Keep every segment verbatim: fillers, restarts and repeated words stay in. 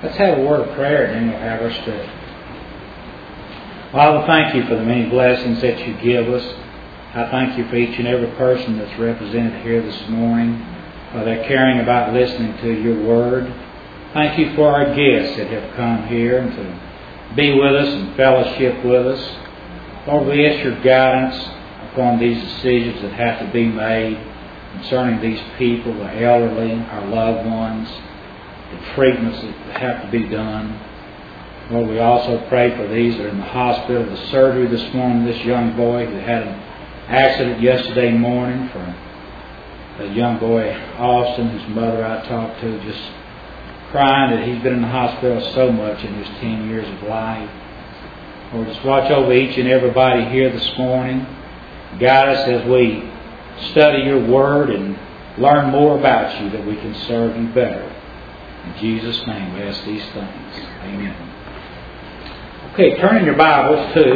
Let's have a word of prayer and then we'll have our study. Father, thank you for the many blessings that you give us. I thank you for each and every person that's represented here this morning, for their caring about listening to your word. Thank you for our guests that have come here and to be with us and fellowship with us. Lord, we ask your guidance upon these decisions that have to be made concerning these people, the elderly, our loved ones, the treatments that have to be done. Lord, we also pray for these that are in the hospital, the surgery this morning, this young boy who had an accident yesterday morning, for the young boy, Austin, whose mother I talked to, just crying that he's been in the hospital so much in his ten years of life. Lord, just watch over each and everybody here this morning. Guide us as we study your word and learn more about you, that we can serve you better. In Jesus' name we ask these things. Amen. Okay, turn in your Bibles to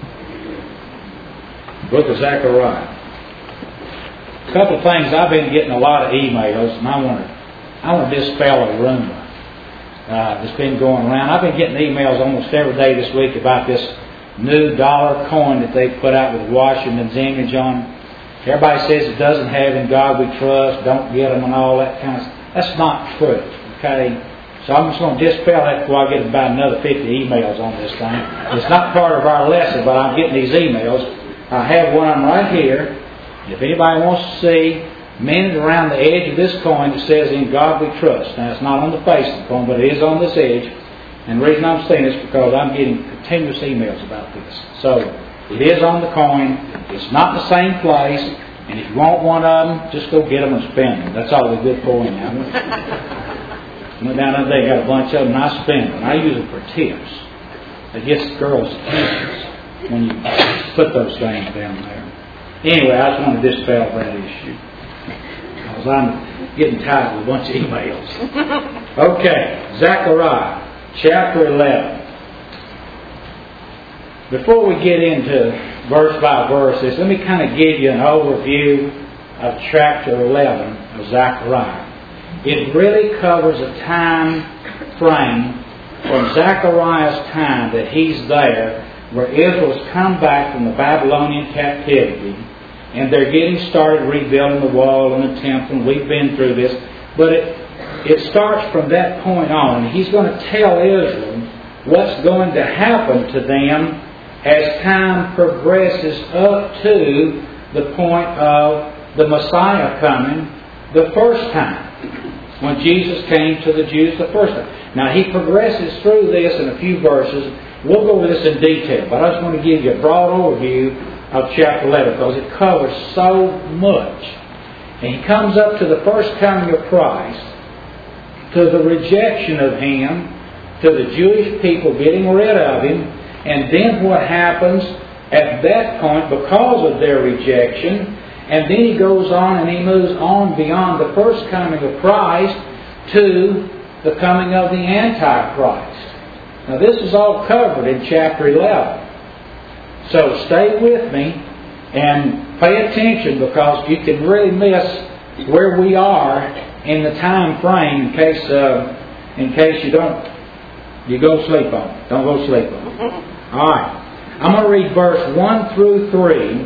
the book of Zechariah. A couple of things. I've been getting a lot of emails, and I want to I want to dispel a rumor uh, that's been going around. I've been getting emails almost every day this week about this new dollar coin that they put out with Washington's image on it. Everybody says it doesn't have "In God We Trust," don't get them, and all that kind of stuff. That's not true. Okay. So I'm just going to dispel that before I get about another fifty emails on this thing. It's not part of our lesson, but I'm getting these emails. I have one of them right here. If anybody wants to see, minted around the edge of this coin, it says "In God We Trust." Now, it's not on the face of the coin, but it is on this edge. And the reason I'm saying this is because I'm getting continuous emails about this. So it is on the coin. It's not in the same place. And if you want one of them, just go get them and spend them. That's all they're good for now. I went down the other day, got a bunch of them, and I spend them. I use them for tips. It gets girls' attention when you put those things down there. Anyway, I just want to dispel that issue, because I'm getting tired of a bunch of emails. Okay, Zechariah chapter eleven. Before we get into verse by verses, let me kind of give you an overview of chapter eleven of Zechariah. It really covers a time frame from Zechariah's time that he's there, where Israel's come back from the Babylonian captivity, and they're getting started rebuilding the wall and the temple, and we've been through this. But it, it starts from that point on, and he's going to tell Israel what's going to happen to them as time progresses up to the point of the Messiah coming the first time, when Jesus came to the Jews the first time. Now, he progresses through this in a few verses. We'll go over this in detail, but I just want to give you a broad overview of chapter eleven, because it covers so much. And he comes up to the first coming of Christ, to the rejection of Him, to the Jewish people getting rid of Him, and then what happens at that point because of their rejection. And then he goes on and he moves on beyond the first coming of Christ to the coming of the Antichrist. Now, this is all covered in chapter eleven. So stay with me and pay attention, because you can really miss where we are in the time frame in case uh, in case you don't you go sleep on it. Don't go sleep on it. All right. I'm going to read verse one through three,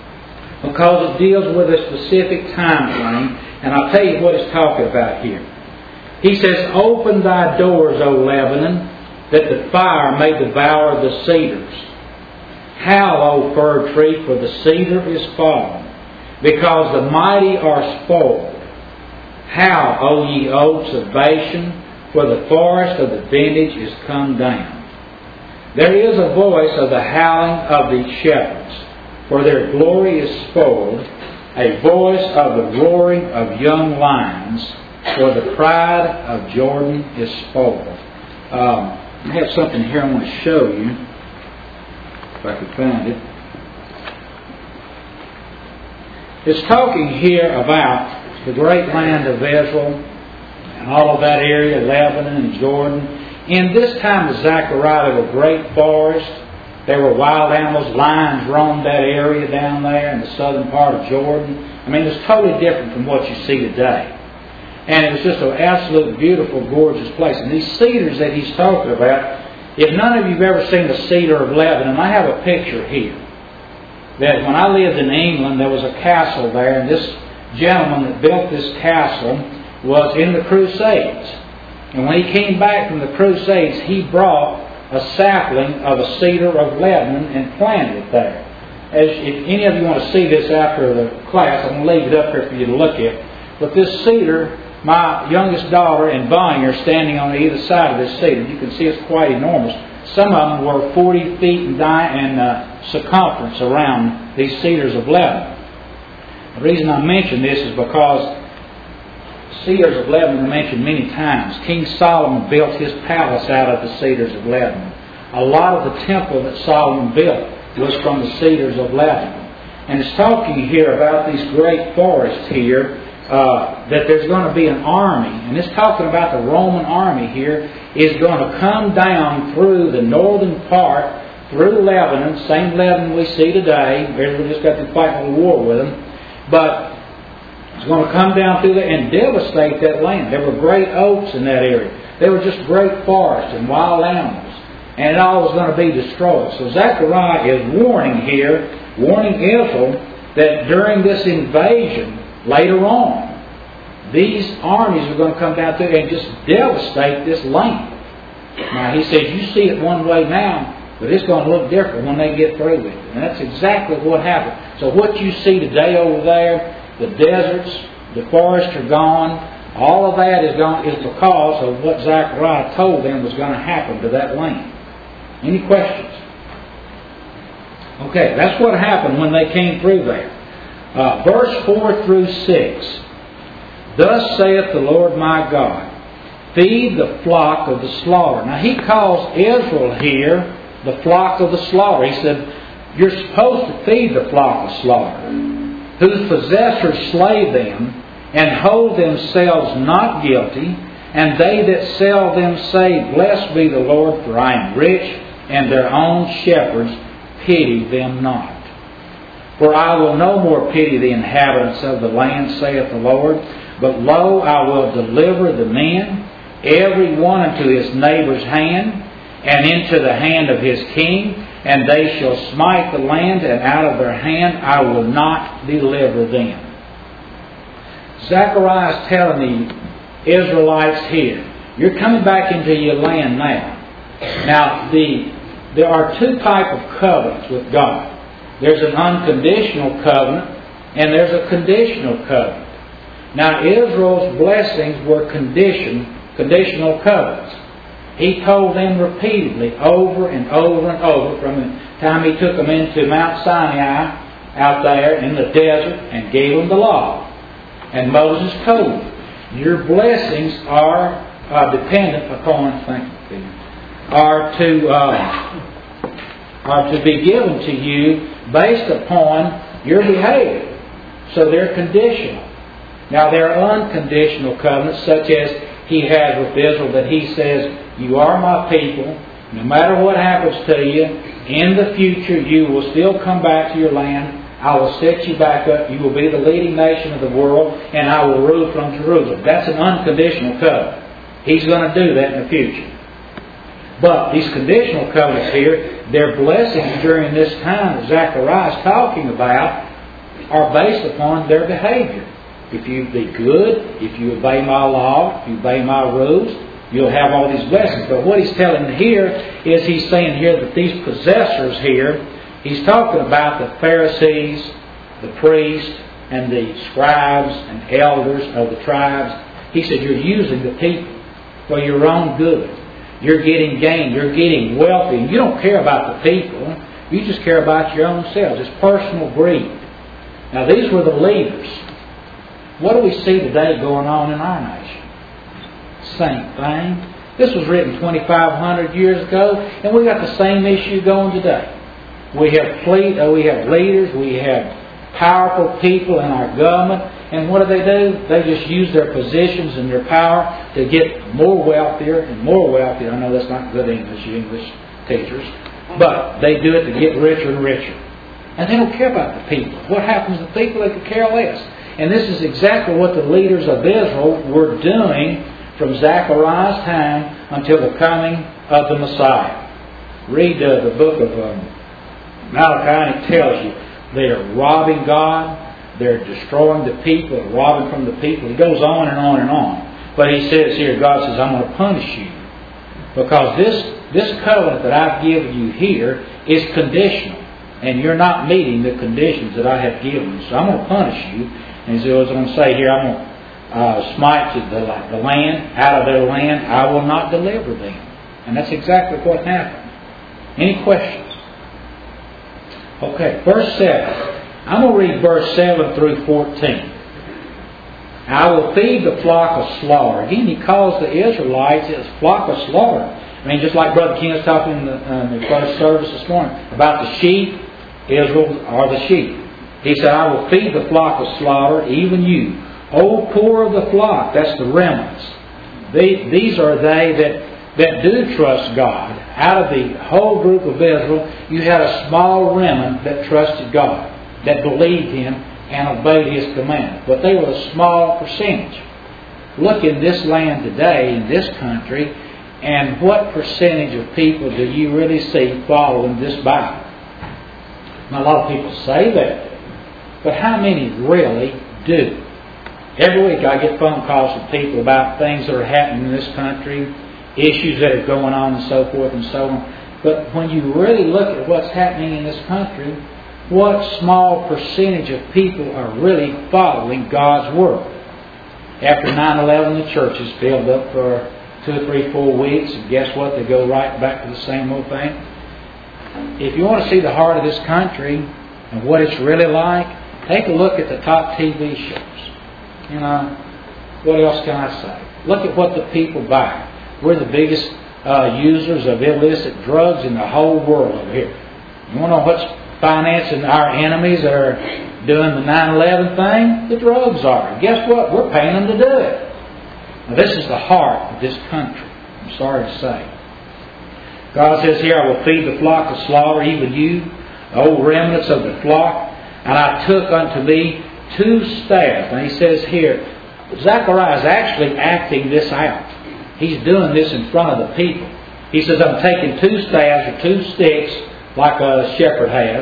because it deals with a specific time frame, and I'll tell you what it's talking about here. He says, "Open thy doors, O Lebanon, that the fire may devour the cedars. Howl, O fir tree, for the cedar is fallen, because the mighty are spoiled. Howl, O ye oaks of Bashan, for the forest of the vintage is come down. There is a voice of the howling of the shepherds, for their glory is spoiled, a voice of the roaring of young lions, for the pride of Jordan is spoiled." Um, I have something here I want to show you, if I can find it. It's talking here about the great land of Israel and all of that area, Lebanon and Jordan. In this time of Zechariah, there were great forests. There were wild animals. Lions roamed that area down there in the southern part of Jordan. I mean, it's totally different from what you see today. And it was just an absolute beautiful, gorgeous place. And these cedars that he's talking about, if none of you have ever seen the cedar of Lebanon, I have a picture here. That when I lived in England, there was a castle there, and this gentleman that built this castle was in the Crusades. And when he came back from the Crusades, he brought a sapling of a cedar of Lebanon and planted it there. As if any of you want to see this after the class, I'm going to leave it up here for you to look at. But this cedar, my youngest daughter and Bonnie are standing on either side of this cedar. You can see it's quite enormous. Some of them were forty feet in di- and uh, circumference around these cedars of Lebanon. The reason I mention this is because cedars of Lebanon are mentioned many times. King Solomon built his palace out of the cedars of Lebanon. A lot of the temple that Solomon built was from the cedars of Lebanon. And it's talking here about these great forests here, uh, that there's going to be an army. And it's talking about the Roman army here is going to come down through the northern part, through Lebanon, same Lebanon we see today. Everybody just got to fight a war with them. But it's going to come down through there and devastate that land. There were great oaks in that area. There were just great forests and wild animals. And it all was going to be destroyed. So Zechariah is warning here, warning Israel, that during this invasion, later on, these armies are going to come down through and just devastate this land. Now, he says, you see it one way now, but it's going to look different when they get through with it. And that's exactly what happened. So what you see today over there, the deserts, the forests are gone. All of that is gone is because of what Zechariah told them was going to happen to that land. Any questions? Okay, that's what happened when they came through there. Uh, verse four through six. Thus saith the Lord my God, feed the flock of the slaughter. Now he calls Israel here the flock of the slaughter. He said, you're supposed to feed the flock of slaughter, whose possessors slay them, and hold themselves not guilty, and they that sell them say, blessed be the Lord, for I am rich, and their own shepherds pity them not. For I will no more pity the inhabitants of the land, saith the Lord, but lo, I will deliver the men, every one into his neighbor's hand, and into the hand of his king, and they shall smite the land, and out of their hand I will not deliver them. Zechariah is telling the Israelites here, you're coming back into your land now. Now, the, there are two types of covenants with God. There's an unconditional covenant, and there's a conditional covenant. Now, Israel's blessings were conditioned, conditional covenants. He told them repeatedly, over and over and over, from the time he took them into Mount Sinai, out there in the desert, and gave them the law. And Moses told them, your blessings are uh, dependent upon, thank you, are to uh, are to be given to you based upon your behavior. So they're conditional. Now there are unconditional covenants, such as he has with Israel, that he says, you are my people. No matter what happens to you, in the future you will still come back to your land. I will set you back up. You will be the leading nation of the world, and I will rule from Jerusalem. That's an unconditional covenant. He's going to do that in the future. But these conditional covenants here, their blessings during this time that Zechariah is talking about, are based upon their behavior. If you be good, if you obey my law, if you obey my rules, you'll have all these blessings. But what he's telling here is he's saying here that these possessors here, he's talking about the Pharisees, the priests, and the scribes and elders of the tribes. He said, you're using the people for your own good. You're getting gain. You're getting wealthy. And you don't care about the people. You just care about your own selves. It's personal greed. Now, these were the leaders. What do we see today going on in our nation? Same thing. This was written twenty-five hundred years ago, and we got the same issue going today. We have fleet, uh, we have leaders, we have powerful people in our government, and what do they do? They just use their positions and their power to get more wealthier and more wealthier. I know that's not good English, you English teachers, but they do it to get richer and richer. And they don't care about the people. What happens to the people? They could care less. And this is exactly what the leaders of Israel were doing from Zechariah's time until the coming of the Messiah. Read uh, the book of um, Malachi, and it tells you they're robbing God, they're destroying the people, they're robbing from the people. It goes on and on and on. But he says here, God says, I'm going to punish you. Because this, this covenant that I've given you here is conditional. And you're not meeting the conditions that I have given you. So I'm going to punish you. And so I was going to say here, I'm going to uh, smite the, the land, out of their land. I will not deliver them. And that's exactly what happened. Any questions? Okay, verse seven. I'm going to read verse seven through fourteen. I will feed the flock of slaughter. Again, he calls the Israelites a flock of slaughter. I mean, just like Brother Ken was talking in the, uh, the first service this morning about the sheep, Israel are the sheep. He said, I will feed the flock of slaughter, even you. O poor of the flock, that's the remnants. They, these are they that, that do trust God. Out of the whole group of Israel, you had a small remnant that trusted God, that believed Him and obeyed His commandments. But they were a small percentage. Look in this land today, in this country, and what percentage of people do you really see following this Bible? Now, a lot of people say that, but how many really do? Every week I get phone calls from people about things that are happening in this country, issues that are going on and so forth and so on. But when you really look at what's happening in this country, what small percentage of people are really following God's Word? After nine eleven, the churches filled up for two or three, four weeks, and guess what? They go right back to the same old thing. If you want to see the heart of this country and what it's really like, take a look at the top T V shows. You know, what else can I say? Look at what the people buy. We're the biggest uh, users of illicit drugs in the whole world over here. You want to know what's financing our enemies that are doing the nine eleven thing? The drugs are. And guess what? We're paying them to do it. Now, this is the heart of this country. I'm sorry to say. God says here, I will feed the flock of slaughter, even you, the old remnants of the flock. And I took unto me two staffs. And he says here, Zechariah is actually acting this out. He's doing this in front of the people. He says, I'm taking two staffs or two sticks like a shepherd has.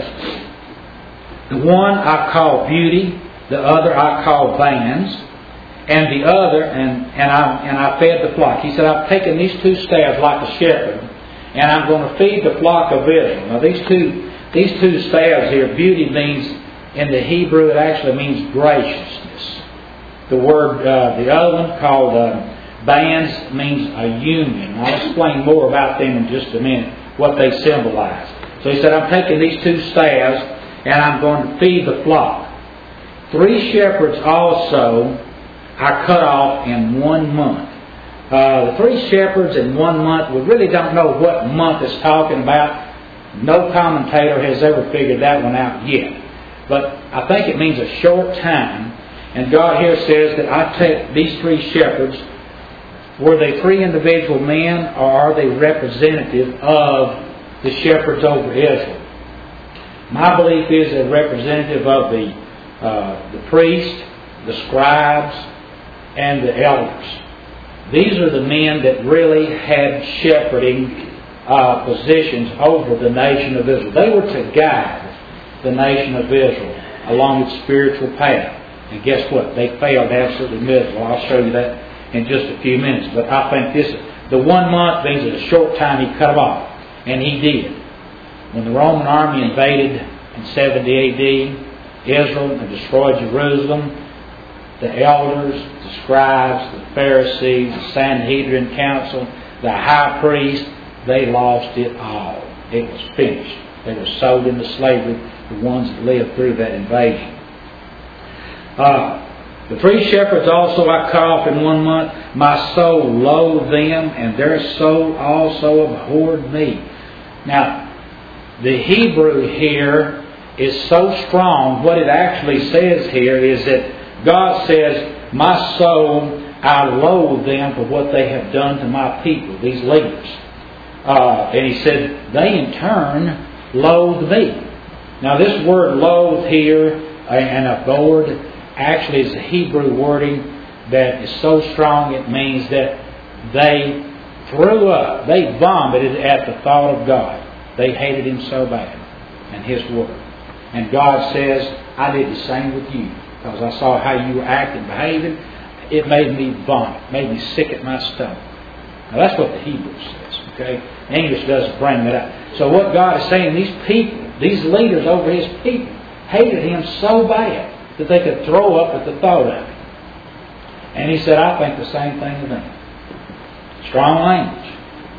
The one I call beauty, the other I call bands, and the other, and, and, I, and I fed the flock. He said, I've taken these two staffs like a shepherd, and I'm going to feed the flock of Israel. Now these two, these two staffs here, beauty means, in the Hebrew it actually means graciousness. The word, uh, the other one called uh, bands means a union. I'll explain more about them in just a minute, what they symbolize. So he said, I'm taking these two staffs and I'm going to feed the flock. Three shepherds also I cut off in one month. Uh, the three shepherds in one month, we really don't know what month it's talking about. No commentator has ever figured that one out yet. But I think it means a short time. And God here says that I take these three shepherds. Were they three individual men, or are they representative of the shepherds over Israel? My belief is they're representative of the uh, the priest, the scribes, and the elders. These are the men that really had shepherding uh, positions over the nation of Israel. They were to guide the nation of Israel along its spiritual path. And guess what? They failed absolutely miserable. I'll show you that in just a few minutes. But I think this, the one month means that a short time he cut them off. And he did. When the Roman army invaded in seventy A D Israel and destroyed Jerusalem, the elders, the scribes, the Pharisees, the Sanhedrin council, the high priest, they lost it all. It was finished. They were sold into slavery, the ones that lived through that invasion. Uh, the three shepherds also I cut off in one month. My soul loathed them, and their soul also abhorred me. Now, the Hebrew here is so strong. What it actually says here is that God says, my soul, I loathe them for what they have done to my people, these leaders. Uh, and he said, they in turn loathe me. Now this word loathe here and abhorred actually is a Hebrew wording that is so strong it means that they threw up, they vomited at the thought of God. They hated Him so bad and His Word. And God says, I did the same with you, because I saw how you were acting, behaving. It made me vomit, made me sick at my stomach. Now that's what the Hebrew says, okay? English doesn't bring that up. So what God is saying, these people, these leaders over His people, hated Him so bad that they could throw up at the thought of Him. And He said, I think the same thing of them. Strong language.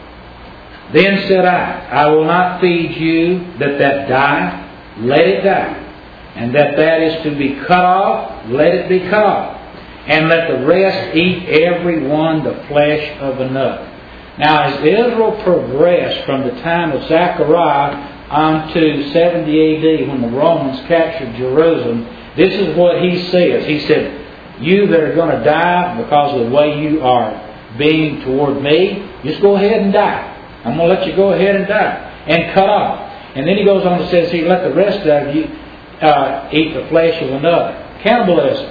Then said I, I will not feed you that that die, let it die. And that that is to be cut off, let it be cut off. And let the rest eat every one the flesh of another. Now as Israel progressed from the time of Zechariah on to seventy A D when the Romans captured Jerusalem, this is what he says. He said, you that are going to die because of the way you are being toward me, just go ahead and die. I'm going to let you go ahead and die and cut off. And then he goes on and says, he let the rest of you uh, eat the flesh of another. Cannibalism.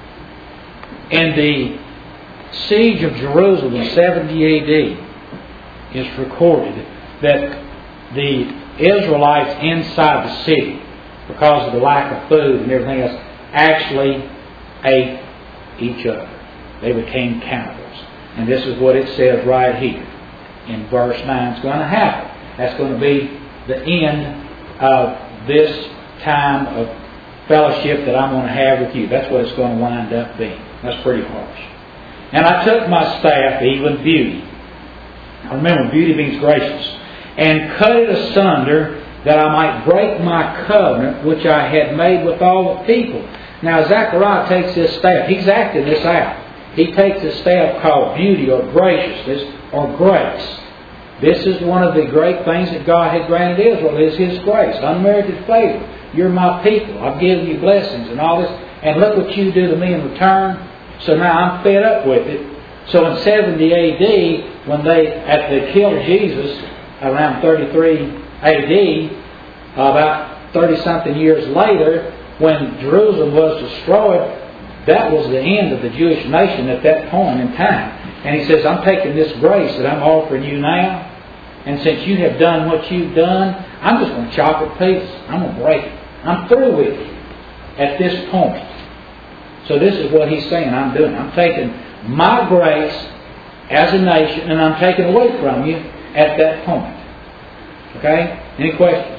In the siege of Jerusalem in seventy A D is recorded that the Israelites inside the city, because of the lack of food and everything else, actually ate each other. They became cannibals. And this is what it says right here in verse nine. It's going to happen. That's going to be the end of this time of fellowship that I'm going to have with you. That's what it's going to wind up being. That's pretty harsh. And I took my staff, even beauty. Remember, beauty means gracious. And cut it asunder, that I might break my covenant which I had made with all the people. Now Zechariah takes this staff. He's acting this out. He takes this staff called beauty or graciousness or grace. This is one of the great things that God had granted Israel, is His grace, unmerited favor. You're my people. I've given you blessings and all this. And look what you do to me in return. So now I'm fed up with it. So in seventy A D, when they, after they killed Jesus, around thirty-three A D, about thirty-something years later, when Jerusalem was destroyed, that was the end of the Jewish nation at that point in time. And he says, I'm taking this grace that I'm offering you now, and since you have done what you've done, I'm just going to chop it to pieces. I'm going to break it. I'm through with you at this point. So this is what he's saying I'm doing. I'm taking my grace as a nation, and I'm taking away from you at that point. Okay? Any questions?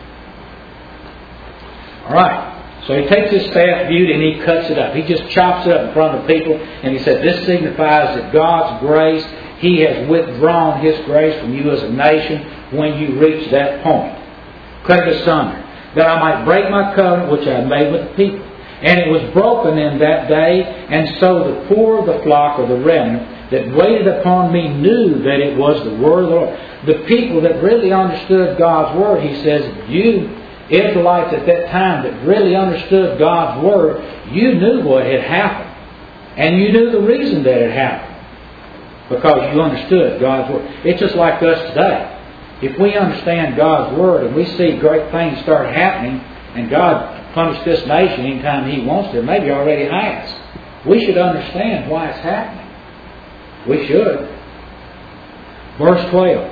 All right. So he takes his staff beauty and he cuts it up. He just chops it up in front of people, and he said, this signifies that God's grace, He has withdrawn His grace from you as a nation when you reach that point. Cut it asunder, that I might break my covenant which I made with the people. And it was broken in that day, and so the poor of the flock, or the remnant, that waited upon me knew that it was the word of the Lord. The people that really understood God's word, he says, you Israelites at that time that really understood God's word, you knew what had happened. And you knew the reason that it happened. Because you understood God's word. It's just like us today. If we understand God's word and we see great things start happening, and God punish this nation anytime He wants to, maybe already has, we should understand why it's happening. We should. Verse twelve.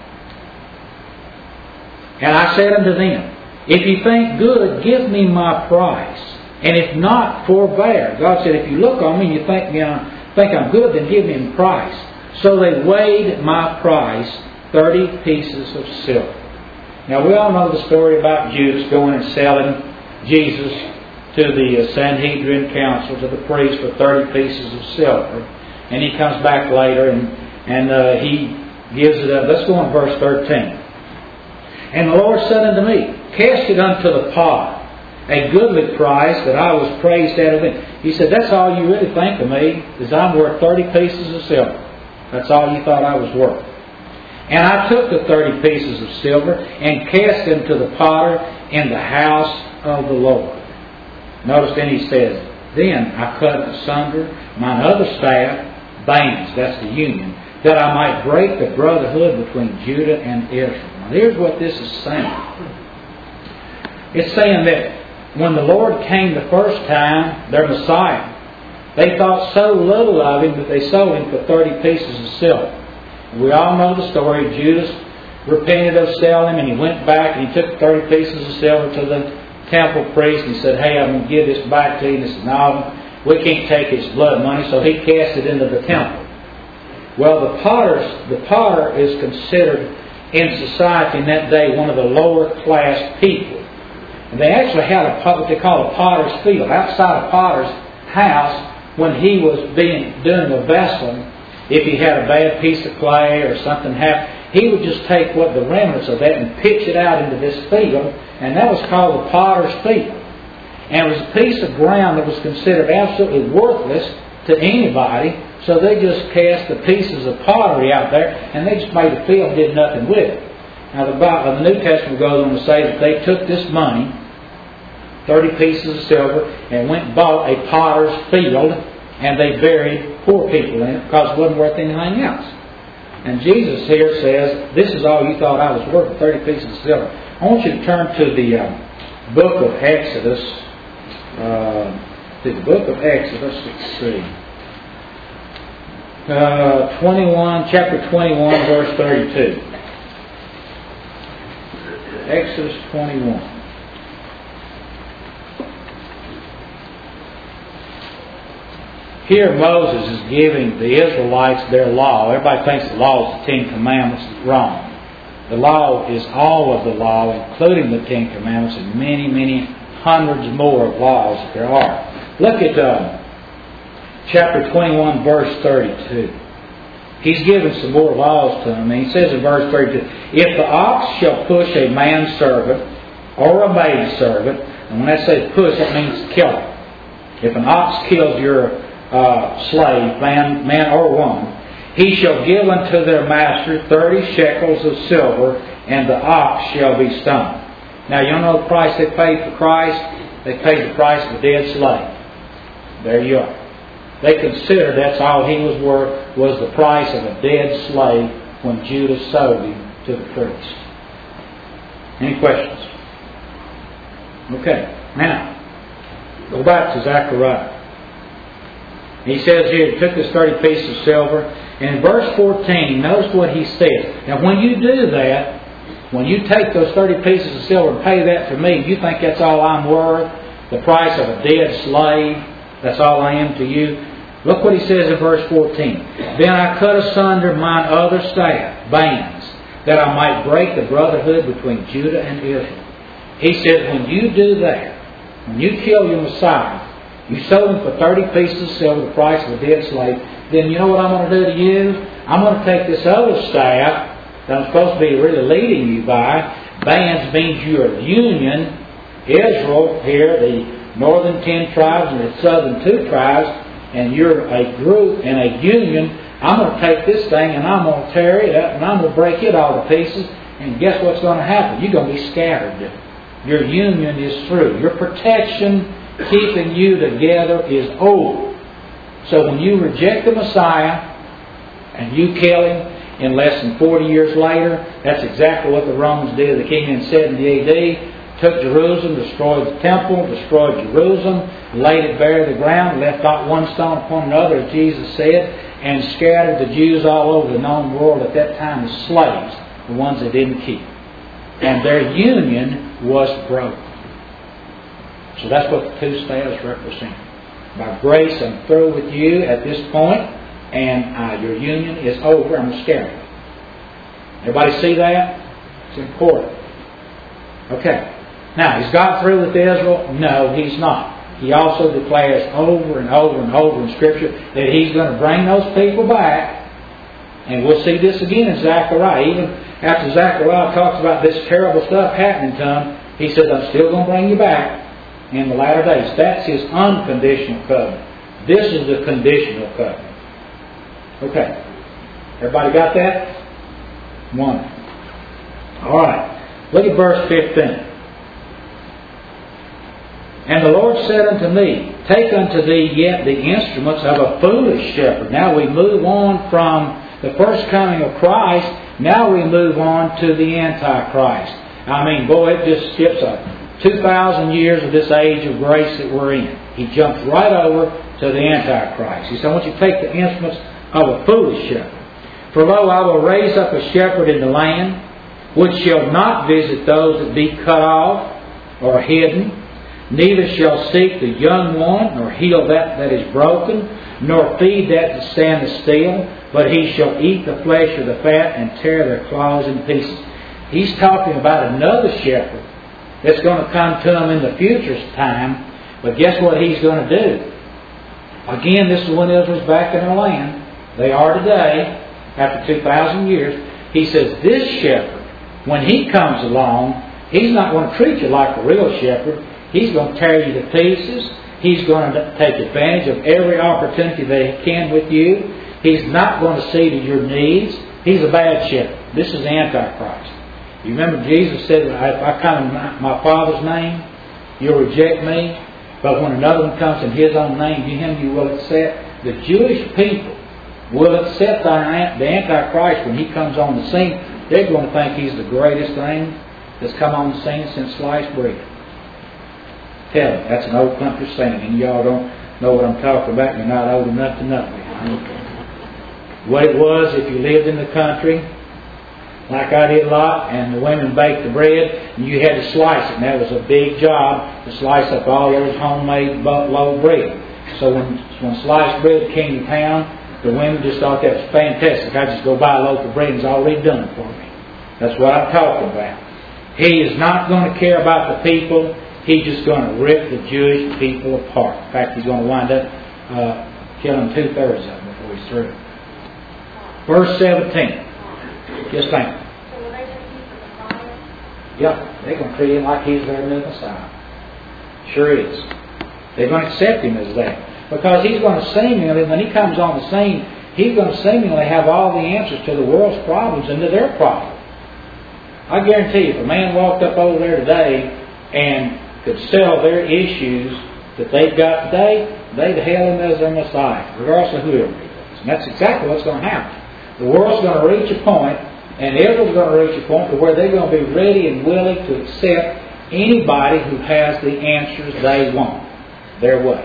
And I said unto them, if you think good, give me my price. And if not, forbear. God said, if you look on me and you think, you know, think I'm good, then give me the price. So they weighed my price, thirty pieces of silver. Now we all know the story about Judas going and selling Jesus to the Sanhedrin council, to the priest, for thirty pieces of silver. And he comes back later and, and uh, he gives it up. Let's go on verse thirteen. And the Lord said unto me, cast it unto the potter, a goodly price that I was praised out of it. He said, that's all you really think of me, is I'm worth thirty pieces of silver. That's all you thought I was worth. And I took the thirty pieces of silver and cast them to the potter in the house of the Lord. Notice then he says, then I cut asunder mine other staff, bands, that's the union, that I might break the brotherhood between Judah and Israel. Now here's what this is saying. It's saying that when the Lord came the first time, their Messiah, they thought so little of Him that they sold Him for thirty pieces of silver. We all know the story. Judas repented of selling Him, and he went back and he took thirty pieces of silver to the temple priest and he said, "Hey, I'm going to give this back to you." And he said, "No, we can't take his blood money." So he cast it into the temple. Well, the potters, the potter is considered in society in that day one of the lower class people. And they actually had a what they call a potter's field outside a potter's house when he was being doing the vessel. If he had a bad piece of clay or something happened, he would just take what the remnants of that and pitch it out into this field, and that was called the potter's field. And it was a piece of ground that was considered absolutely worthless to anybody, so they just cast the pieces of pottery out there, and they just made a field and did nothing with it. Now the, Bible, the New Testament goes on to say that they took this money, thirty pieces of silver, and went and bought a potter's field, and they buried poor people in it because it wasn't worth anything else. And Jesus here says, this is all you thought I was worth, thirty pieces of silver. I want you to turn to the uh, book of Exodus. Uh, to the book of Exodus, let's see. Uh, twenty-one, chapter twenty-one, verse thirty-two. Exodus twenty-one. Here Moses is giving the Israelites their law. Everybody thinks the law is the Ten Commandments. Is wrong. The law is all of the law, including the Ten Commandments and many, many hundreds more of laws that there are. Look at uh, chapter twenty-one, verse thirty-two. He's given some more laws to them. And he says in verse thirty-two, "If the ox shall push a manservant or a maidservant," and when I say push, that means kill him. If an ox kills your uh, slave, man, man or woman, he shall give unto their master thirty shekels of silver, and the ox shall be stoned. Now, you know the price they paid for Christ? They paid the price of a dead slave. There you are. They considered that's all he was worth, was the price of a dead slave when Judas sold him to the priest. Any questions? Okay. Now, go back to Zechariah. He says here, he took this thirty pieces of silver, and in verse fourteen, notice what he says. Now, when you do that, when you take those thirty pieces of silver and pay that to me, you think that's all I'm worth? The price of a dead slave? That's all I am to you? Look what he says in verse fourteen. "Then I cut asunder mine other staff, bands, that I might break the brotherhood between Judah and Israel." He said, when you do that, when you kill your Messiah, you sold him for thirty pieces of silver, the price of a dead slave, then you know what I'm going to do to you? I'm going to take this other staff that I'm supposed to be really leading you by. Bands means you're a union. Israel here, the northern ten tribes and the southern two tribes, and you're a group and a union. I'm going to take this thing and I'm going to tear it up and I'm going to break it all to pieces. And guess what's going to happen? You're going to be scattered. Your union is through. Your protection, keeping you together, is over. So when you reject the Messiah and you kill him in less than forty years later, that's exactly what the Romans did. They came in seventy A D, took Jerusalem, destroyed the temple, destroyed Jerusalem, laid it bare to the ground, left not one stone upon another, as Jesus said, and scattered the Jews all over the known world at that time as slaves, the ones they didn't keep. And their union was broken. So that's what the two staffs represent. By grace, I'm through with you at this point, and uh, your union is over. I'm scared. Everybody see that? It's important. Okay. Now, is God through with Israel? No, He's not. He also declares over and over and over in Scripture that He's going to bring those people back. And we'll see this again in Zechariah. Even after Zechariah talks about this terrible stuff happening to him, he says, I'm still going to bring you back in the latter days. That's His unconditional covenant. This is the conditional covenant. Okay. Everybody got that? One. All right. Look at verse fifteen. "And the Lord said unto me, Take unto thee yet the instruments of a foolish shepherd." Now we move on from the first coming of Christ. Now we move on to the Antichrist. I mean, boy, it just skips a two thousand years of this age of grace that we're in. He jumps right over to the Antichrist. He said, I want you to take the instruments of a foolish shepherd. For lo, I will raise up a shepherd in the land, which shall not visit those that be cut off or hidden, neither shall seek the young one, nor heal that that is broken, nor feed that that standeth still, but he shall eat the flesh of the fat and tear their claws in pieces. He's talking about another shepherd that's going to come to him in the future time. But guess what he's going to do? Again, this is when Israel's back in their land. They are today, after two thousand years. He says, this shepherd, when he comes along, he's not going to treat you like a real shepherd. He's going to tear you to pieces. He's going to take advantage of every opportunity that he can with you. He's not going to see to your needs. He's a bad shepherd. This is the Antichrist. You remember Jesus said, if I come in my Father's name, you'll reject me. But when another one comes in His own name, him you will accept. The Jewish people will accept the Antichrist when he comes on the scene. They're going to think he's the greatest thing that's come on the scene since sliced bread. Tell them, that's an old country saying, and y'all don't know what I'm talking about. You're not old enough to know me. What it was, if you lived in the country, like I did a lot, and the women baked the bread, and you had to slice it, and that was a big job to slice up all those homemade loaf bread. So when when sliced bread came to town, the women just thought that was fantastic. I just go buy a loaf of bread and it's already done for me. That's what I'm talking about. He is not going to care about the people. He's just going to rip the Jewish people apart. In fact, he's going to wind up uh, killing two-thirds of them before he's through. Verse seventeen. Just think. So will they take him for the Messiah? Yeah, they're going to treat him like he's their new Messiah. Sure is. They're going to accept him as that. Because he's going to seemingly, when he comes on the scene, he's going to seemingly have all the answers to the world's problems and to their problems. I guarantee you, if a man walked up over there today and could sell their issues that they've got today, they'd hail him as their Messiah, regardless of whoever he was. And that's exactly what's going to happen. The world's going to reach a point, and Israel's going to reach a point to where they're going to be ready and willing to accept anybody who has the answers they want their way.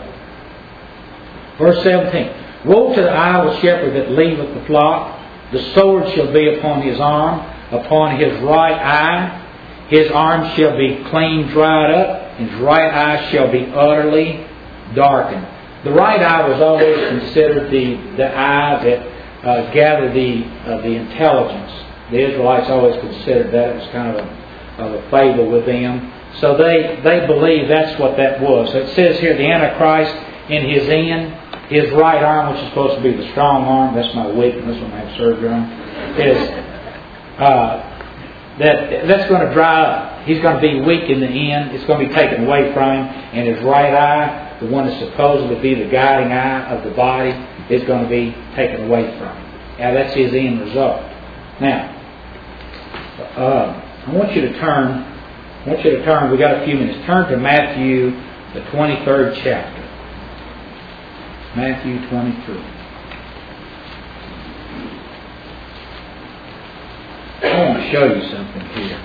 Verse seventeen. Woe to the idle shepherd that leaveth the flock. The sword shall be upon his arm, upon his right eye. His arm shall be clean dried up, his right eye shall be utterly darkened. The right eye was always considered the, the eye that Uh, gather the uh, the intelligence. The Israelites always considered that. It was kind of a, of a fable with them. So they, they believe that's what that was. So it says here, the Antichrist in his end, his right arm, which is supposed to be the strong arm, that's my weakness when I have surgery on, is uh, that that's going to dry up. He's going to be weak in the end. It's going to be taken away from him. And his right eye, the one that's supposed to be the guiding eye of the body, is going to be taken away from him. Now that's his end result. Now, uh, I want you to turn. I want you to turn. We got a few minutes. Turn to Matthew, the twenty-third chapter. Matthew twenty-three. I want to show you something here.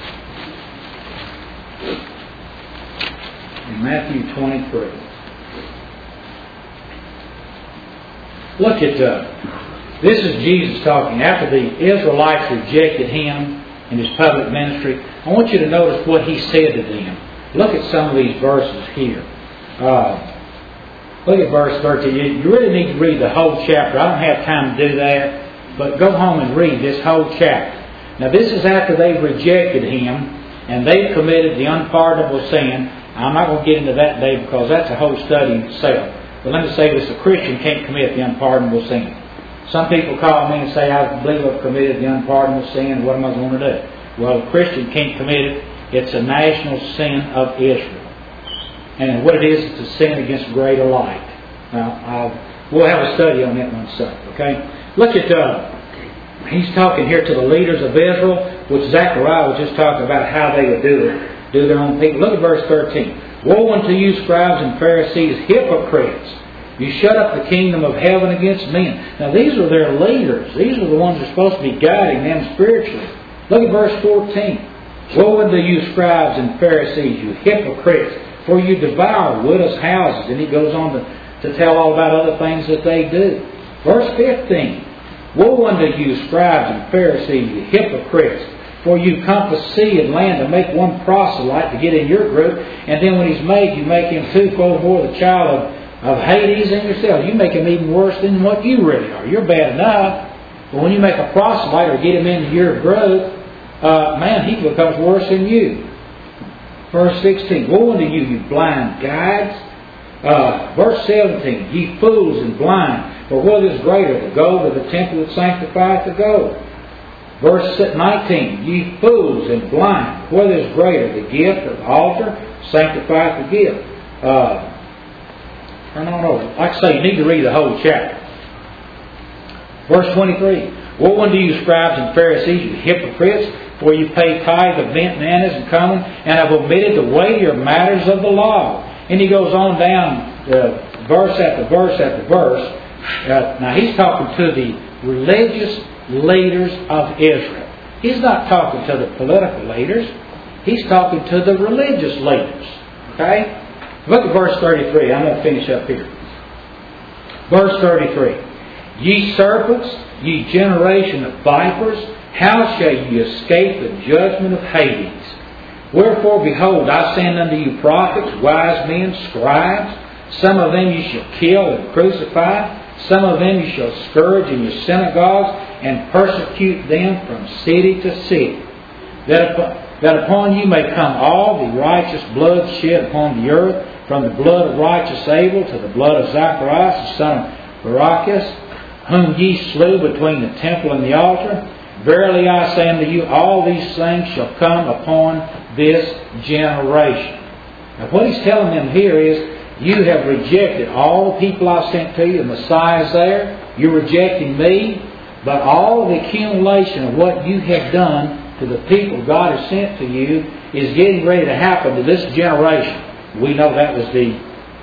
In Matthew twenty-three. Look at, uh, this is Jesus talking. After the Israelites rejected Him in His public ministry, I want you to notice what He said to them. Look at some of these verses here. Uh, look at verse thirteen. You really need to read the whole chapter. I don't have time to do that, but go home and read this whole chapter. Now this is after they've rejected Him and they've committed the unpardonable sin. I'm not going to get into that today because that's a whole study in itself. But let me say this, a Christian can't commit the unpardonable sin. Some people call me and say, I believe I've committed the unpardonable sin, what am I going to do? Well, a Christian can't commit it. It's a national sin of Israel. And what it is, it's a sin against greater light. Now, I'll, we'll have a study on that one Sunday, okay? Look at, uh, he's talking here to the leaders of Israel, which Zechariah was just talking about how they would do it, do their own people. Look at verse thirteen. Woe unto you, scribes and Pharisees, hypocrites! You shut up the kingdom of heaven against men. Now these are their leaders. These are the ones that are supposed to be guiding them spiritually. Look at verse fourteen. Woe unto you, scribes and Pharisees, you hypocrites, for you devour widows' houses. And he goes on to, to tell all about other things that they do. Verse fifteen. Woe unto you, scribes and Pharisees, you hypocrites, for you compass sea and land to make one proselyte to get in your group, and then when he's made, you make him twofold more the child of, of Hades than yourself. You make him even worse than what you really are. You're bad enough, but when you make a proselyte or get him into your group, uh, man, he becomes worse than you. Verse sixteen. Woe unto you, you blind guides. Uh, verse seventeen. Ye fools and blind, for what is greater, the gold or the temple that sanctifieth the gold? Verse nineteen. Ye fools and blind, what is greater, the gift or the altar sanctifieth the gift? Uh, turn on over. Like I say, you need to read the whole chapter. Verse twenty-three. Woe unto you, scribes and Pharisees, you hypocrites, for you pay tithe of mint, anise, and cumin, and have omitted the weightier matters of the law. And he goes on down uh, verse after verse after verse. Uh, now he's talking to the religious leaders of Israel. He's not talking to the political leaders. He's talking to the religious leaders. Okay? Look at verse thirty-three. I'm going to finish up here. Verse thirty-three. Ye serpents, ye generation of vipers, how shall ye escape the judgment of Hades? Wherefore, behold, I send unto you prophets, wise men, scribes. Some of them you shall kill and crucify. Some of them you shall scourge in your synagogues and persecute them from city to city. That upon, that upon you may come all the righteous blood shed upon the earth, from the blood of righteous Abel to the blood of Zacharias, the son of Barachias, whom ye slew between the temple and the altar. Verily I say unto you, all these things shall come upon this generation. Now what he's telling them here is, you have rejected all the people I sent to you. The Messiah is there. You're rejecting me. But all the accumulation of what you have done to the people God has sent to you is getting ready to happen to this generation. We know that was the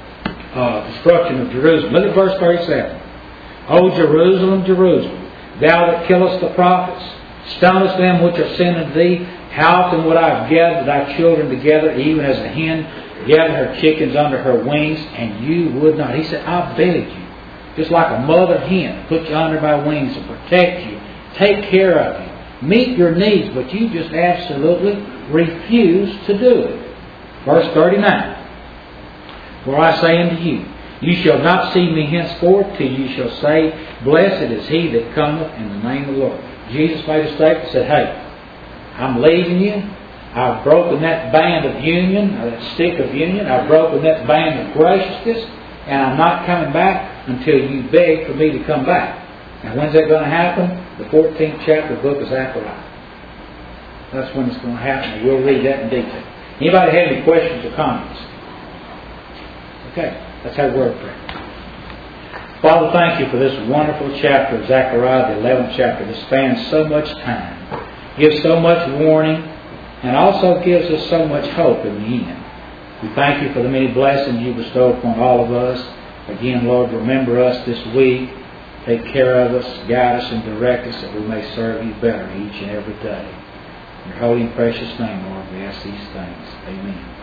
uh, destruction of Jerusalem. Look at verse thirty-seven. O Jerusalem, Jerusalem, thou that killest the prophets, stonest them which are sent unto thee, how often would I have gathered thy children together, even as a hen gathered her chickens under her wings, and you would not. He said, I beg you, just like a mother hen, put you under my wings and protect you, take care of you, meet your needs, but you just absolutely refuse to do it. Verse thirty-nine. For I say unto you, you shall not see me henceforth till you shall say, blessed is he that cometh in the name of the Lord. Jesus made a statement and said, hey, I'm leaving you. I've broken that band of union, or that stick of union. I've broken that band of graciousness, and I'm not coming back until you beg for me to come back. Now when's that going to happen? The fourteenth chapter of the book of Zechariah. That's when it's going to happen, and we'll read that in detail. Anybody have any questions or comments? Okay. Let's have a word of prayer. Father, thank you for this wonderful chapter of Zechariah, the eleventh chapter, that spans so much time, gives so much warning, and also gives us so much hope in the end. We thank you for the many blessings you bestow upon all of us. Again, Lord, remember us this week. Take care of us, guide us, and direct us that we may serve you better each and every day. In your holy and precious name, Lord, we ask these things. Amen.